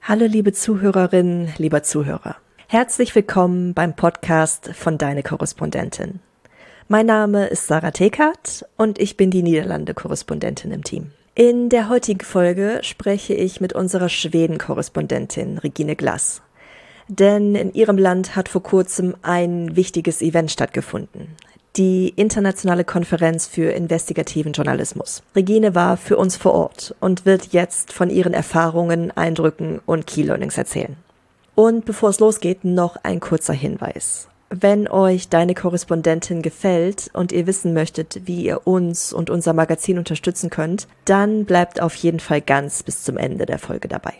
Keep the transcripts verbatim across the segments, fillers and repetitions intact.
Hallo liebe Zuhörerinnen, lieber Zuhörer. Herzlich willkommen beim Podcast von Deine Korrespondentin. Mein Name ist Sarah Tekert und ich bin die Niederlande-Korrespondentin im Team. In der heutigen Folge spreche ich mit unserer Schweden-Korrespondentin Regine Glass. Denn in ihrem Land hat vor kurzem ein wichtiges Event stattgefunden. Die Internationale Konferenz für investigativen Journalismus. Regine war für uns vor Ort und wird jetzt von ihren Erfahrungen, Eindrücken und Key Learnings erzählen. Und bevor es losgeht, noch ein kurzer Hinweis. Wenn euch Deine Korrespondentin gefällt und ihr wissen möchtet, wie ihr uns und unser Magazin unterstützen könnt, dann bleibt auf jeden Fall ganz bis zum Ende der Folge dabei.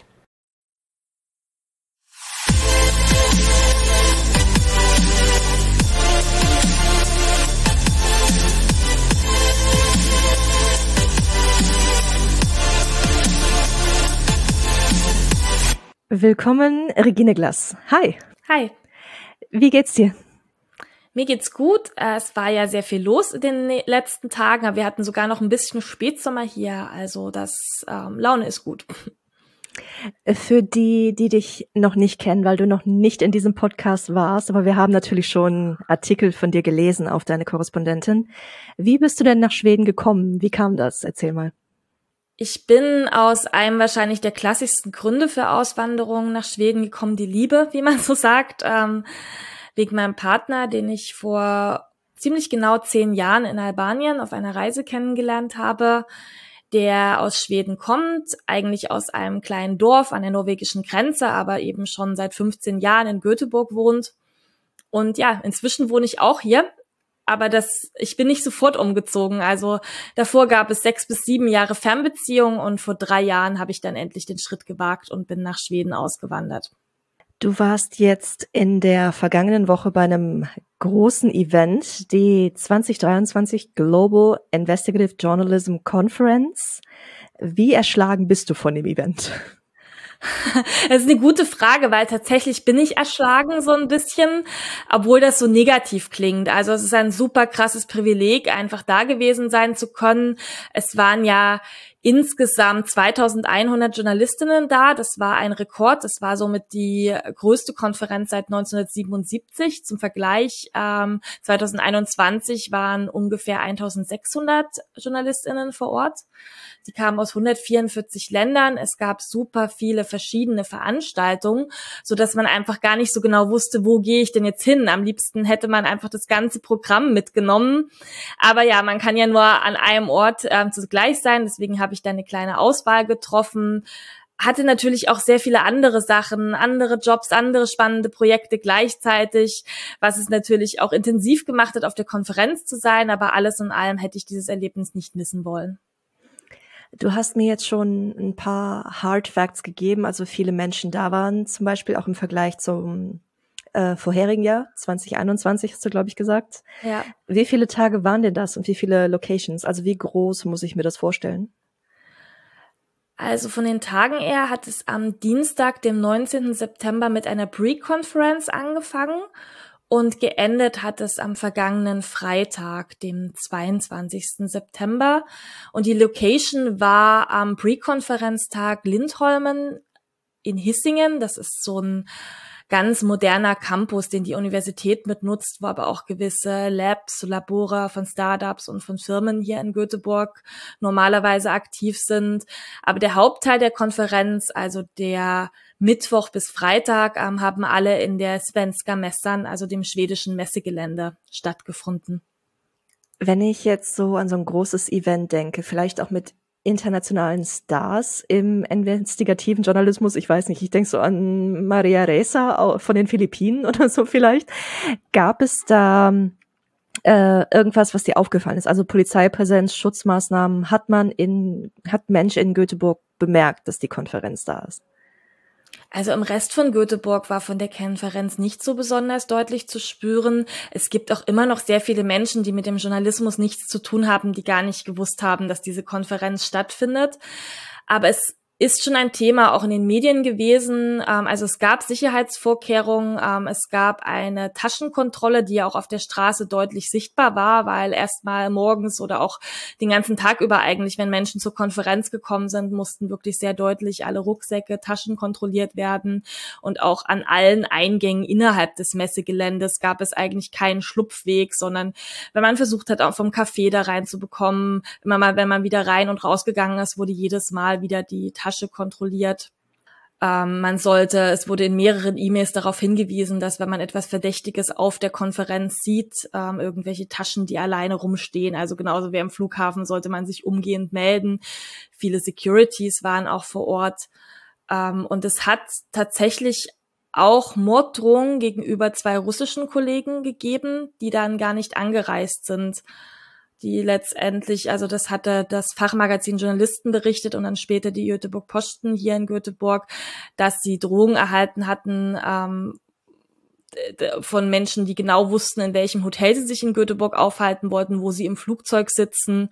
Willkommen, Regine Glass. Hi. Hi. Wie geht's dir? Mir geht's gut. Es war ja sehr viel los in den letzten Tagen, aber wir hatten sogar noch ein bisschen Spätsommer hier, also das ähm, Laune ist gut. Für die, die dich noch nicht kennen, weil du noch nicht in diesem Podcast warst, aber wir haben natürlich schon Artikel von dir gelesen auf Deine Korrespondentin. Wie bist du denn nach Schweden gekommen? Wie kam das? Erzähl mal. Ich bin aus einem wahrscheinlich der klassischsten Gründe für Auswanderung nach Schweden gekommen, die Liebe, wie man so sagt, ähm, wegen meinem Partner, den ich vor ziemlich genau zehn Jahren in Albanien auf einer Reise kennengelernt habe, der aus Schweden kommt, eigentlich aus einem kleinen Dorf an der norwegischen Grenze, aber eben schon seit fünfzehn Jahren in Göteborg wohnt. Und ja, inzwischen wohne ich auch hier. Aber das, ich bin nicht sofort umgezogen. Also davor gab es sechs bis sieben Jahre Fernbeziehung und vor drei Jahren habe ich dann endlich den Schritt gewagt und bin nach Schweden ausgewandert. Du warst jetzt in der vergangenen Woche bei einem großen Event, die zwanzig dreiundzwanzig Global Investigative Journalism Conference. Wie erschlagen bist du von dem Event? Das ist eine gute Frage, weil tatsächlich bin ich erschlagen so ein bisschen, obwohl das so negativ klingt. Also es ist ein super krasses Privileg, einfach da gewesen sein zu können. Es waren ja insgesamt zweitausendeinhundert Journalistinnen da. Das war ein Rekord. Das war somit die größte Konferenz seit neunzehnhundertsiebenundsiebzig. Zum Vergleich, ähm, zweitausendeinundzwanzig waren ungefähr eintausendsechshundert Journalistinnen vor Ort. Die kamen aus hundertvierundvierzig Ländern. Es gab super viele verschiedene Veranstaltungen, so dass man einfach gar nicht so genau wusste, wo gehe ich denn jetzt hin. Am liebsten hätte man einfach das ganze Programm mitgenommen. Aber ja, man kann ja nur an einem Ort ähm, zugleich sein. Deswegen habe ich da eine kleine Auswahl getroffen. Hatte natürlich auch sehr viele andere Sachen, andere Jobs, andere spannende Projekte gleichzeitig, was es natürlich auch intensiv gemacht hat, auf der Konferenz zu sein. Aber alles in allem hätte ich dieses Erlebnis nicht missen wollen. Du hast mir jetzt schon ein paar Hard Facts gegeben, also viele Menschen da waren, zum Beispiel auch im Vergleich zum äh, vorherigen Jahr, zwanzig einundzwanzig hast du, glaube ich, gesagt. Ja. Wie viele Tage waren denn das und wie viele Locations? Also wie groß muss ich mir das vorstellen? Also von den Tagen her hat es am Dienstag, dem neunzehnten September, mit einer Pre-Conference angefangen. Und geendet hat es am vergangenen Freitag, dem zweiundzwanzigsten September. Und die Location war am Pre-Konferenztag Lindholmen in Hisingen. Das ist so ein ganz moderner Campus, den die Universität mitnutzt, wo aber auch gewisse Labs, Labore von Startups und von Firmen hier in Göteborg normalerweise aktiv sind. Aber der Hauptteil der Konferenz, also der Mittwoch bis Freitag, ähm, haben alle in der Svenska Mässan, also dem schwedischen Messegelände, stattgefunden. Wenn ich jetzt so an so ein großes Event denke, vielleicht auch mit internationalen Stars im investigativen Journalismus, ich weiß nicht, ich denke so an Maria Ressa von den Philippinen oder so vielleicht. Gab es da äh, irgendwas, was dir aufgefallen ist? Also Polizeipräsenz, Schutzmaßnahmen, hat man in, hat Mensch in Göteborg bemerkt, dass die Konferenz da ist? Also im Rest von Göteborg war von der Konferenz nicht so besonders deutlich zu spüren. Es gibt auch immer noch sehr viele Menschen, die mit dem Journalismus nichts zu tun haben, die gar nicht gewusst haben, dass diese Konferenz stattfindet. Aber es ist schon ein Thema auch in den Medien gewesen. Ähm, also es gab Sicherheitsvorkehrungen, ähm, es gab eine Taschenkontrolle, die ja auch auf der Straße deutlich sichtbar war, weil erstmal morgens oder auch den ganzen Tag über eigentlich, wenn Menschen zur Konferenz gekommen sind, mussten wirklich sehr deutlich alle Rucksäcke, Taschen kontrolliert werden und auch an allen Eingängen innerhalb des Messegeländes gab es eigentlich keinen Schlupfweg, sondern wenn man versucht hat, auch vom Café da reinzubekommen, immer mal, wenn man wieder rein und rausgegangen ist, wurde jedes Mal wieder die Tasche kontrolliert. Ähm, man sollte, es wurde in mehreren E-Mails darauf hingewiesen, dass wenn man etwas Verdächtiges auf der Konferenz sieht, ähm, irgendwelche Taschen, die alleine rumstehen, also genauso wie am Flughafen, sollte man sich umgehend melden. Viele Securities waren auch vor Ort. Ähm, und es hat tatsächlich auch Morddrohungen gegenüber zwei russischen Kollegen gegeben, die dann gar nicht angereist sind. Die letztendlich, also das hatte das Fachmagazin Journalisten berichtet und dann später die Göteborg-Posten hier in Göteborg, dass sie Drohungen erhalten hatten ähm, von Menschen, die genau wussten, in welchem Hotel sie sich in Göteborg aufhalten wollten, wo sie im Flugzeug sitzen,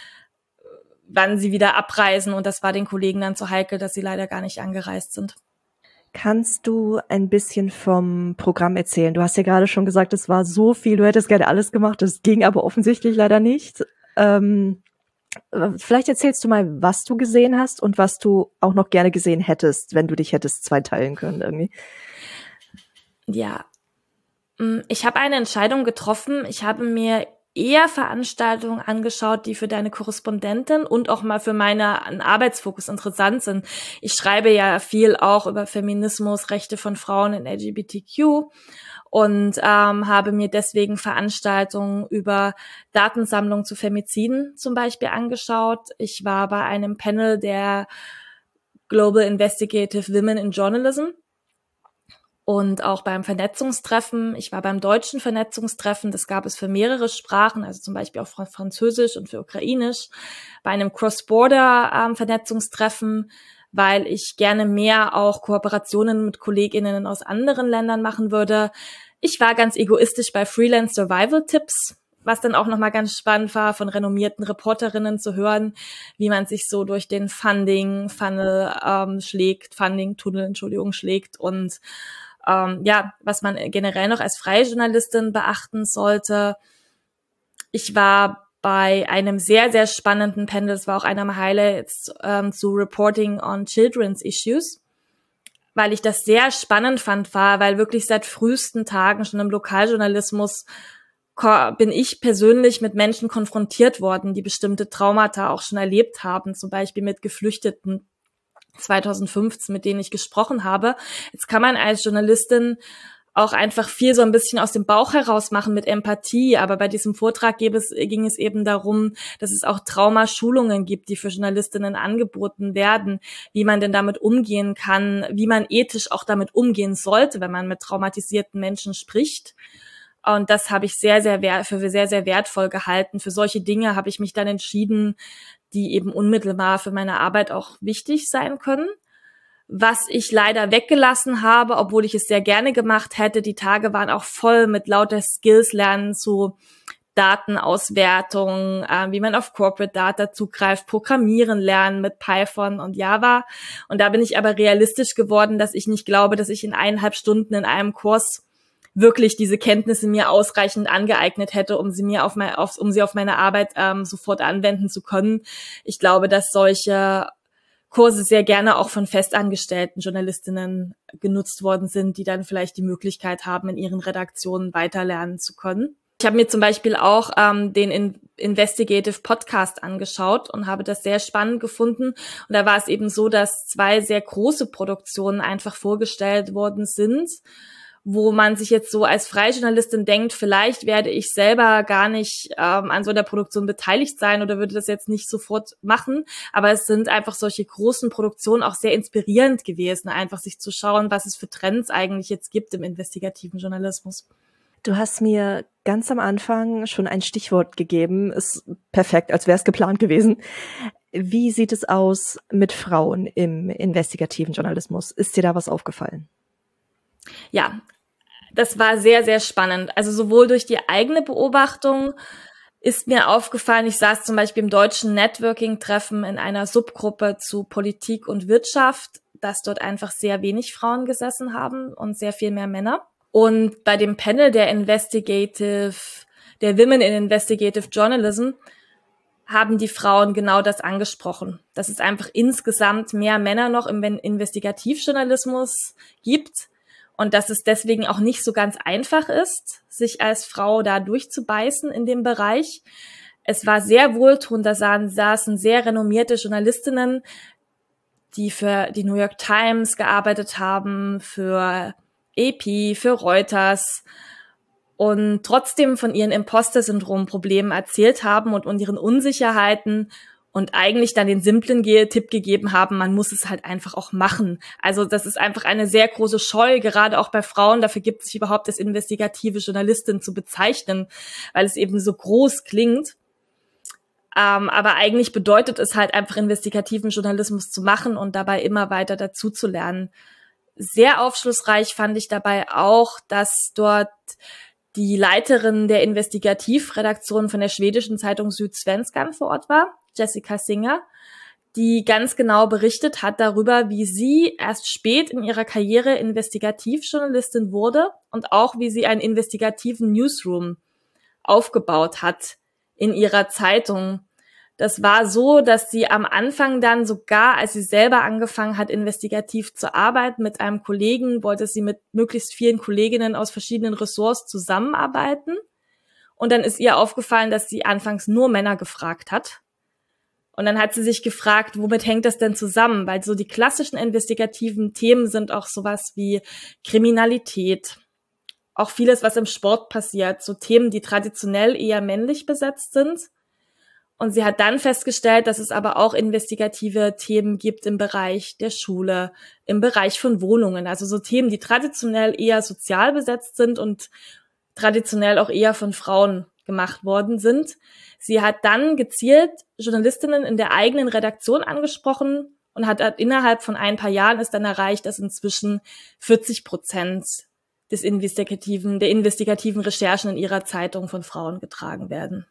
wann sie wieder abreisen. Und das war den Kollegen dann zu heikel, dass sie leider gar nicht angereist sind. Kannst du ein bisschen vom Programm erzählen? Du hast ja gerade schon gesagt, es war so viel, du hättest gerne alles gemacht, das ging aber offensichtlich leider nicht. Ähm, vielleicht erzählst du mal, was du gesehen hast und was du auch noch gerne gesehen hättest, wenn du dich hättest zweiteilen können irgendwie. Ja, ich habe eine Entscheidung getroffen. Ich habe mir eher Veranstaltungen angeschaut, die für deine Korrespondentin und auch mal für meinen Arbeitsfokus interessant sind. Ich schreibe ja viel auch über Feminismus, Rechte von Frauen in L G B T Q und ähm, habe mir deswegen Veranstaltungen über Datensammlung zu Femiziden zum Beispiel angeschaut. Ich war bei einem Panel der Global Investigative Women in Journalism. Und auch beim Vernetzungstreffen, ich war beim deutschen Vernetzungstreffen, das gab es für mehrere Sprachen, also zum Beispiel auch für Französisch und für Ukrainisch, bei einem Cross-Border-Vernetzungstreffen, ähm, weil ich gerne mehr auch Kooperationen mit KollegInnen aus anderen Ländern machen würde. Ich war ganz egoistisch bei Freelance Survival Tipps, was dann auch nochmal ganz spannend war, von renommierten Reporterinnen zu hören, wie man sich so durch den Funding-Funnel ähm, schlägt, Funding-Tunnel, Entschuldigung, schlägt und Ähm, ja, was man generell noch als freie Journalistin beachten sollte. Ich war bei einem sehr, sehr spannenden Panel, das war auch einer meiner Highlights, ähm, zu Reporting on Children's Issues, weil ich das sehr spannend fand, war, weil wirklich seit frühesten Tagen schon im Lokaljournalismus bin ich persönlich mit Menschen konfrontiert worden, die bestimmte Traumata auch schon erlebt haben, zum Beispiel mit Geflüchteten zwanzig fünfzehn, mit denen ich gesprochen habe. Jetzt kann man als Journalistin auch einfach viel so ein bisschen aus dem Bauch heraus machen mit Empathie, aber bei diesem Vortrag ging es eben darum, dass es auch Traumaschulungen gibt, die für Journalistinnen angeboten werden, wie man denn damit umgehen kann, wie man ethisch auch damit umgehen sollte, wenn man mit traumatisierten Menschen spricht. Und das habe ich sehr, sehr wert, für sehr, sehr wertvoll gehalten. Für solche Dinge habe ich mich dann entschieden, die eben unmittelbar für meine Arbeit auch wichtig sein können. Was ich leider weggelassen habe, obwohl ich es sehr gerne gemacht hätte, die Tage waren auch voll mit lauter Skills lernen zu Datenauswertung, äh, wie man auf Corporate Data zugreift, Programmieren lernen mit Python und Java. Und da bin ich aber realistisch geworden, dass ich nicht glaube, dass ich in eineinhalb Stunden in einem Kurs wirklich diese Kenntnisse mir ausreichend angeeignet hätte, um sie mir auf mein, auf, um sie auf meine Arbeit ähm, sofort anwenden zu können. Ich glaube, dass solche Kurse sehr gerne auch von festangestellten Journalistinnen genutzt worden sind, die dann vielleicht die Möglichkeit haben, in ihren Redaktionen weiterlernen zu können. Ich habe mir zum Beispiel auch ähm, den In- Investigative Podcast angeschaut und habe das sehr spannend gefunden. Und da war es eben so, dass zwei sehr große Produktionen einfach vorgestellt worden sind, wo man sich jetzt so als freie Journalistin denkt, vielleicht werde ich selber gar nicht ähm, an so einer Produktion beteiligt sein oder würde das jetzt nicht sofort machen. Aber es sind einfach solche großen Produktionen auch sehr inspirierend gewesen, einfach sich zu schauen, was es für Trends eigentlich jetzt gibt im investigativen Journalismus. Du hast mir ganz am Anfang schon ein Stichwort gegeben. Ist perfekt, als wäre es geplant gewesen. Wie sieht es aus mit Frauen im investigativen Journalismus? Ist dir da was aufgefallen? Ja, das war sehr, sehr spannend. Also sowohl durch die eigene Beobachtung ist mir aufgefallen, ich saß zum Beispiel im deutschen Networking-Treffen in einer Subgruppe zu Politik und Wirtschaft, dass dort einfach sehr wenig Frauen gesessen haben und sehr viel mehr Männer. Und bei dem Panel der Investigative, der Women in Investigative Journalism, haben die Frauen genau das angesprochen, dass es einfach insgesamt mehr Männer noch im Investigativjournalismus gibt und dass es deswegen auch nicht so ganz einfach ist, sich als Frau da durchzubeißen in dem Bereich. Es war sehr wohltuend, da saßen sehr renommierte Journalistinnen, die für die New York Times gearbeitet haben, für A P, für Reuters und trotzdem von ihren Imposter-Syndrom-Problemen erzählt haben und, und ihren Unsicherheiten und eigentlich dann den simplen Tipp gegeben haben, man muss es halt einfach auch machen. Also das ist einfach eine sehr große Scheu, gerade auch bei Frauen, dafür gibt es sich überhaupt als investigative Journalistin zu bezeichnen, weil es eben so groß klingt. Ähm, aber eigentlich bedeutet es halt einfach, investigativen Journalismus zu machen und dabei immer weiter dazu zu lernen. Sehr aufschlussreich fand ich dabei auch, dass dort die Leiterin der Investigativredaktion von der schwedischen Zeitung Sydsvenskan vor Ort war, Jessica Singer, die ganz genau berichtet hat darüber, wie sie erst spät in ihrer Karriere Investigativjournalistin wurde und auch wie sie einen investigativen Newsroom aufgebaut hat in ihrer Zeitung. Das war so, dass sie am Anfang dann sogar, als sie selber angefangen hat, investigativ zu arbeiten mit einem Kollegen, wollte sie mit möglichst vielen Kolleginnen aus verschiedenen Ressorts zusammenarbeiten. Und dann ist ihr aufgefallen, dass sie anfangs nur Männer gefragt hat. Und dann hat sie sich gefragt, womit hängt das denn zusammen? Weil so die klassischen investigativen Themen sind auch sowas wie Kriminalität, auch vieles, was im Sport passiert, so Themen, die traditionell eher männlich besetzt sind. Und sie hat dann festgestellt, dass es aber auch investigative Themen gibt im Bereich der Schule, im Bereich von Wohnungen. Also so Themen, die traditionell eher sozial besetzt sind und traditionell auch eher von Frauen gemacht worden sind. Sie hat dann gezielt Journalistinnen in der eigenen Redaktion angesprochen und hat innerhalb von ein paar Jahren es dann erreicht, dass inzwischen vierzig Prozent des investigativen, der investigativen Recherchen in ihrer Zeitung von Frauen getragen werden.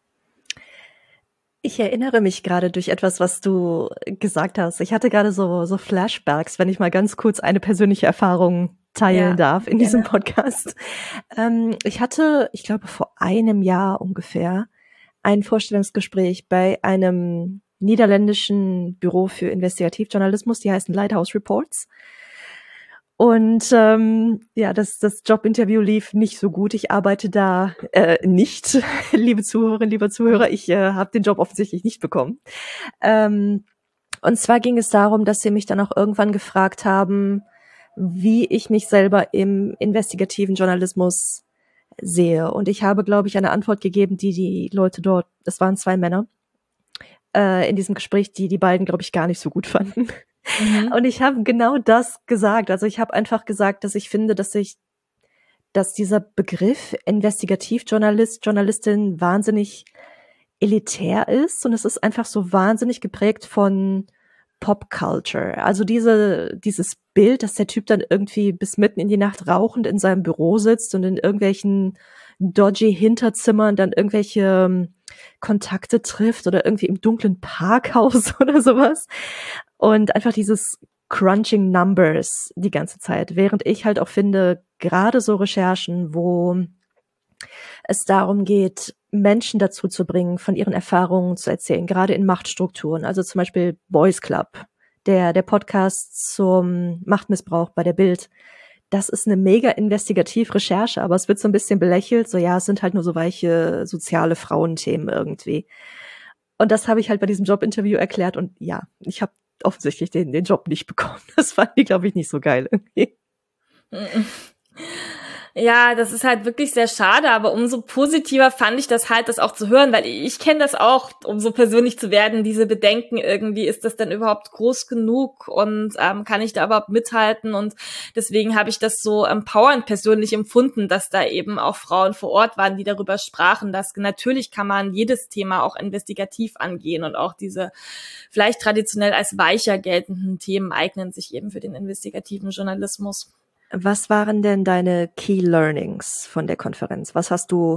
Ich erinnere mich gerade durch etwas, was du gesagt hast. Ich hatte gerade so, so Flashbacks, wenn ich mal ganz kurz eine persönliche Erfahrung teilen ja, darf in gerne. Diesem Podcast. Ähm, ich hatte, ich glaube, vor einem Jahr ungefähr ein Vorstellungsgespräch bei einem niederländischen Büro für Investigativjournalismus, die heißen Lighthouse Reports. Und ähm, ja, das, das Jobinterview lief nicht so gut. Ich arbeite da äh, nicht, liebe Zuhörerinnen, lieber Zuhörer. Ich äh, habe den Job offensichtlich nicht bekommen. Ähm, und zwar ging es darum, dass sie mich dann auch irgendwann gefragt haben, wie ich mich selber im investigativen Journalismus sehe. Und ich habe, glaube ich, eine Antwort gegeben, die die Leute dort, das waren zwei Männer, äh, in diesem Gespräch, die die beiden, glaube ich, gar nicht so gut fanden. Mhm. Und ich habe genau das gesagt. Also ich habe einfach gesagt, dass ich finde, dass ich, dass dieser Begriff Investigativjournalist, Journalistin wahnsinnig elitär ist und es ist einfach so wahnsinnig geprägt von Popculture. Also diese, dieses Bild, dass der Typ dann irgendwie bis mitten in die Nacht rauchend in seinem Büro sitzt und in irgendwelchen dodgy Hinterzimmern dann irgendwelche um, Kontakte trifft oder irgendwie im dunklen Parkhaus oder sowas. Und einfach dieses Crunching Numbers die ganze Zeit. Während ich halt auch finde, gerade so Recherchen, wo es darum geht, Menschen dazu zu bringen, von ihren Erfahrungen zu erzählen, gerade in Machtstrukturen. Also zum Beispiel Boys Club, der, der Podcast zum Machtmissbrauch bei der Bild. Das ist eine mega Investigativ-Recherche, aber es wird so ein bisschen belächelt. So, ja, es sind halt nur so weiche soziale Frauenthemen irgendwie. Und das habe ich halt bei diesem Jobinterview erklärt und ja, ich habe offensichtlich den, den Job nicht bekommen. Das fand ich, glaube ich, nicht so geil irgendwie. Ja, das ist halt wirklich sehr schade, aber umso positiver fand ich das halt, das auch zu hören, weil ich kenne das auch, um so persönlich zu werden, diese Bedenken irgendwie, ist das denn überhaupt groß genug und ähm, kann ich da überhaupt mithalten und deswegen habe ich das so empowernd persönlich empfunden, dass da eben auch Frauen vor Ort waren, die darüber sprachen, dass natürlich kann man jedes Thema auch investigativ angehen und auch diese vielleicht traditionell als weicher geltenden Themen eignen sich eben für den investigativen Journalismus. Was waren denn deine Key Learnings von der Konferenz? Was hast du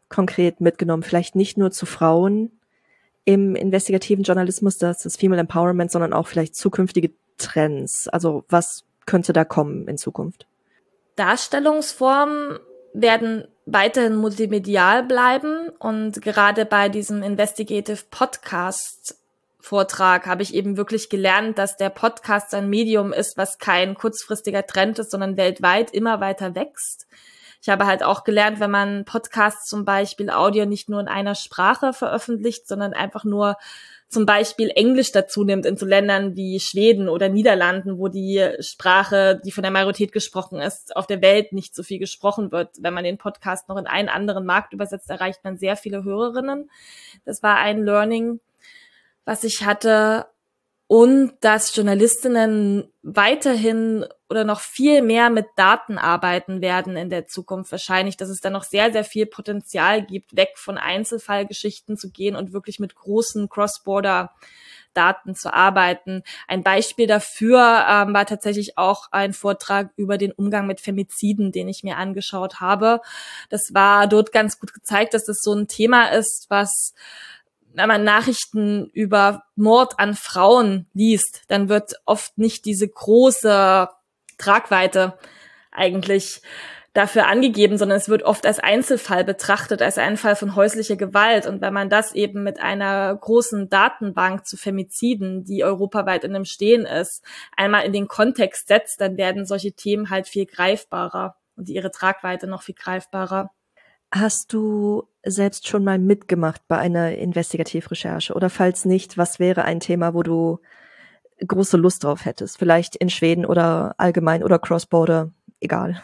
konkret mitgenommen? Vielleicht nicht nur zu Frauen im investigativen Journalismus, das ist Female Empowerment, sondern auch vielleicht zukünftige Trends. Also was könnte da kommen in Zukunft? Darstellungsformen werden weiterhin multimedial bleiben und gerade bei diesem Investigative Podcast Vortrag habe ich eben wirklich gelernt, dass der Podcast ein Medium ist, was kein kurzfristiger Trend ist, sondern weltweit immer weiter wächst. Ich habe halt auch gelernt, wenn man Podcasts zum Beispiel Audio nicht nur in einer Sprache veröffentlicht, sondern einfach nur zum Beispiel Englisch dazu nimmt in so Ländern wie Schweden oder Niederlanden, wo die Sprache, die von der Majorität gesprochen ist, auf der Welt nicht so viel gesprochen wird. Wenn man den Podcast noch in einen anderen Markt übersetzt, erreicht man sehr viele Hörerinnen. Das war ein Learning, was ich hatte. Und dass Journalistinnen weiterhin oder noch viel mehr mit Daten arbeiten werden in der Zukunft wahrscheinlich, dass es da noch sehr, sehr viel Potenzial gibt, weg von Einzelfallgeschichten zu gehen und wirklich mit großen Cross-Border-Daten zu arbeiten. Ein Beispiel dafür ähm, war tatsächlich auch ein Vortrag über den Umgang mit Femiziden, den ich mir angeschaut habe. Das war dort ganz gut gezeigt, dass das so ein Thema ist, was wenn man Nachrichten über Mord an Frauen liest, dann wird oft nicht diese große Tragweite eigentlich dafür angegeben, sondern es wird oft als Einzelfall betrachtet, als ein Fall von häuslicher Gewalt. Und wenn man das eben mit einer großen Datenbank zu Femiziden, die europaweit in dem Stehen ist, einmal in den Kontext setzt, dann werden solche Themen halt viel greifbarer und ihre Tragweite noch viel greifbarer. Hast du selbst schon mal mitgemacht bei einer Investigativrecherche? Oder falls nicht, was wäre ein Thema, wo du große Lust drauf hättest? Vielleicht in Schweden oder allgemein oder Cross-Border, egal.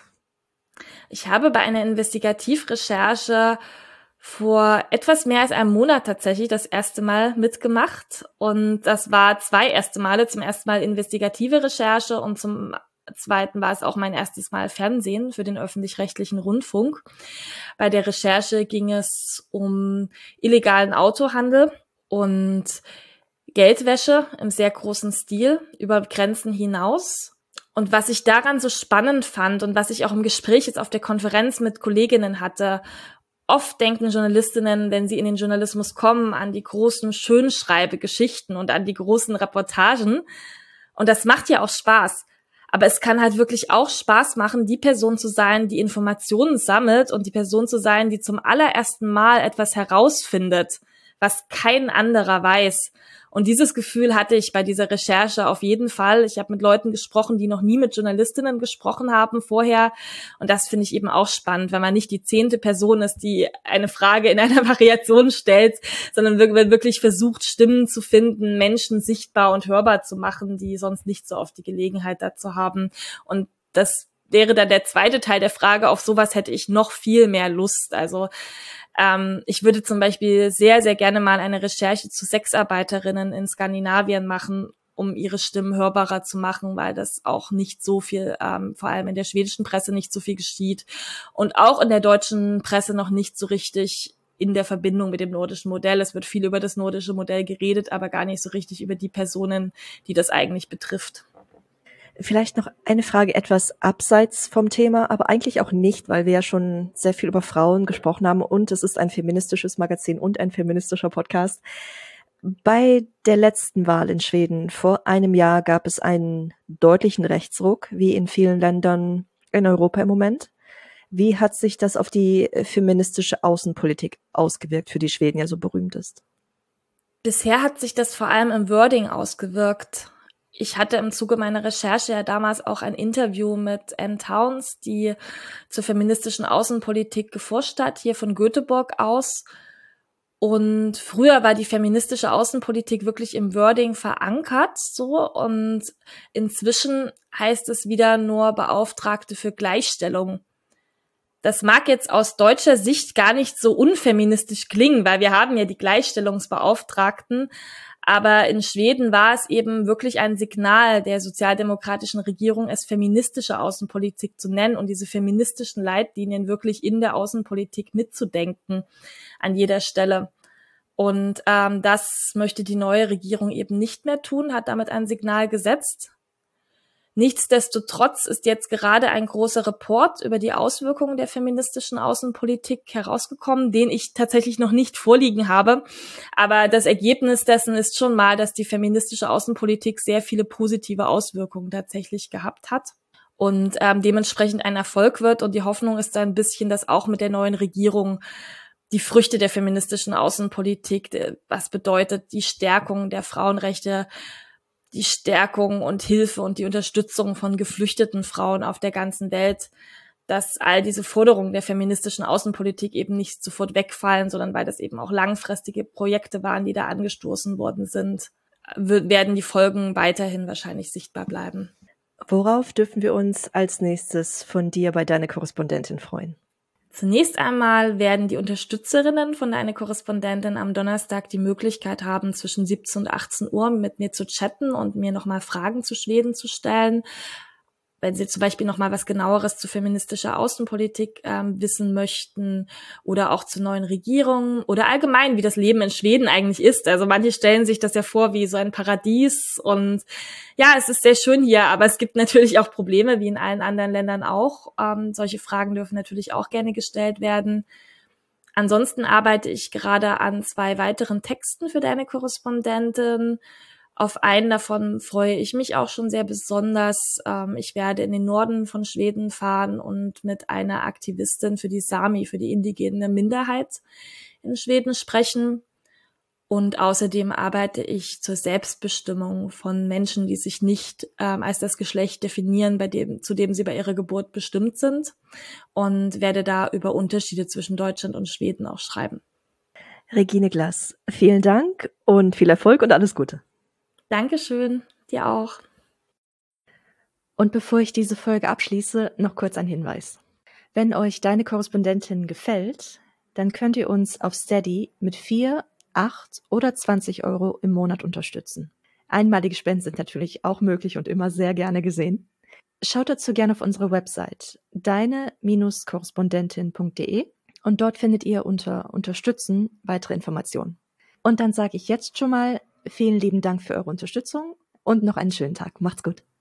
Ich habe bei einer Investigativrecherche vor etwas mehr als einem Monat tatsächlich das erste Mal mitgemacht. Und das war zwei erste Male. Zum ersten Mal investigative Recherche und zum Zweiten war es auch mein erstes Mal Fernsehen für den öffentlich-rechtlichen Rundfunk. Bei der Recherche ging es um illegalen Autohandel und Geldwäsche im sehr großen Stil über Grenzen hinaus. Und was ich daran so spannend fand und was ich auch im Gespräch jetzt auf der Konferenz mit Kolleginnen hatte, oft denken Journalistinnen, wenn sie in den Journalismus kommen, an die großen Schönschreibegeschichten und an die großen Reportagen. Und das macht ja auch Spaß. Aber es kann halt wirklich auch Spaß machen, die Person zu sein, die Informationen sammelt und die Person zu sein, die zum allerersten Mal etwas herausfindet, was kein anderer weiß. Und dieses Gefühl hatte ich bei dieser Recherche auf jeden Fall. Ich habe mit Leuten gesprochen, die noch nie mit Journalistinnen gesprochen haben vorher. Und das finde ich eben auch spannend, wenn man nicht die zehnte Person ist, die eine Frage in einer Variation stellt, sondern wirklich versucht, Stimmen zu finden, Menschen sichtbar und hörbar zu machen, die sonst nicht so oft die Gelegenheit dazu haben. Und das wäre dann der zweite Teil der Frage. Auf sowas hätte ich noch viel mehr Lust. Also Ähm, ich würde zum Beispiel sehr, sehr gerne mal eine Recherche zu Sexarbeiterinnen in Skandinavien machen, um ihre Stimmen hörbarer zu machen, weil das auch nicht so viel, ähm, vor allem in der schwedischen Presse nicht so viel geschieht und auch in der deutschen Presse noch nicht so richtig in der Verbindung mit dem nordischen Modell. Es wird viel über das nordische Modell geredet, aber gar nicht so richtig über die Personen, die das eigentlich betrifft. Vielleicht noch eine Frage etwas abseits vom Thema, aber eigentlich auch nicht, weil wir ja schon sehr viel über Frauen gesprochen haben und es ist ein feministisches Magazin und ein feministischer Podcast. Bei der letzten Wahl in Schweden vor einem Jahr gab es einen deutlichen Rechtsruck, wie in vielen Ländern in Europa im Moment. Wie hat sich das auf die feministische Außenpolitik ausgewirkt, für die Schweden ja so berühmt ist? Bisher hat sich das vor allem im Wording ausgewirkt. Ich hatte im Zuge meiner Recherche ja damals auch ein Interview mit Anne Towns, die zur feministischen Außenpolitik geforscht hat, hier von Göteborg aus. Und früher war die feministische Außenpolitik wirklich im Wording verankert, so. Und inzwischen heißt es wieder nur Beauftragte für Gleichstellung. Das mag jetzt aus deutscher Sicht gar nicht so unfeministisch klingen, weil wir haben ja die Gleichstellungsbeauftragten. Aber in Schweden war es eben wirklich ein Signal der sozialdemokratischen Regierung, es feministische Außenpolitik zu nennen und diese feministischen Leitlinien wirklich in der Außenpolitik mitzudenken an jeder Stelle. Und ähm, das möchte die neue Regierung eben nicht mehr tun, hat damit ein Signal gesetzt. Nichtsdestotrotz ist jetzt gerade ein großer Report über die Auswirkungen der feministischen Außenpolitik herausgekommen, den ich tatsächlich noch nicht vorliegen habe. Aber das Ergebnis dessen ist schon mal, dass die feministische Außenpolitik sehr viele positive Auswirkungen tatsächlich gehabt hat und ähm, dementsprechend ein Erfolg wird. Und die Hoffnung ist da ein bisschen, dass auch mit der neuen Regierung die Früchte der feministischen Außenpolitik, was bedeutet die Stärkung der Frauenrechte, die Stärkung und Hilfe und die Unterstützung von geflüchteten Frauen auf der ganzen Welt, dass all diese Forderungen der feministischen Außenpolitik eben nicht sofort wegfallen, sondern weil das eben auch langfristige Projekte waren, die da angestoßen worden sind, werden die Folgen weiterhin wahrscheinlich sichtbar bleiben. Worauf dürfen wir uns als nächstes von dir bei Deine Korrespondentin freuen? Zunächst einmal werden die Unterstützerinnen von Deine Korrespondentin am Donnerstag die Möglichkeit haben, zwischen siebzehn und achtzehn Uhr mit mir zu chatten und mir nochmal Fragen zu Schweden zu stellen. Wenn Sie zum Beispiel nochmal was Genaueres zu feministischer Außenpolitik ähm, wissen möchten oder auch zu neuen Regierungen oder allgemein, wie das Leben in Schweden eigentlich ist. Also manche stellen sich das ja vor wie so ein Paradies und ja, es ist sehr schön hier, aber es gibt natürlich auch Probleme, wie in allen anderen Ländern auch. Ähm, solche Fragen dürfen natürlich auch gerne gestellt werden. Ansonsten arbeite ich gerade an zwei weiteren Texten für Deine Korrespondentin. Auf einen davon freue ich mich auch schon sehr besonders. Ich werde in den Norden von Schweden fahren und mit einer Aktivistin für die Sami, für die indigene Minderheit in Schweden sprechen. Und außerdem arbeite ich zur Selbstbestimmung von Menschen, die sich nicht ähm, als das Geschlecht definieren, bei dem, zu dem sie bei ihrer Geburt bestimmt sind. Und werde da über Unterschiede zwischen Deutschland und Schweden auch schreiben. Regine Glass, vielen Dank und viel Erfolg und alles Gute. Dankeschön, dir auch. Und bevor ich diese Folge abschließe, noch kurz ein Hinweis. Wenn euch Deine Korrespondentin gefällt, dann könnt ihr uns auf Steady mit vier, acht oder zwanzig Euro im Monat unterstützen. Einmalige Spenden sind natürlich auch möglich und immer sehr gerne gesehen. Schaut dazu gerne auf unsere Website deine Korrespondentin punkt de und dort findet ihr unter Unterstützen weitere Informationen. Und dann sage ich jetzt schon mal vielen lieben Dank für eure Unterstützung und noch einen schönen Tag. Macht's gut.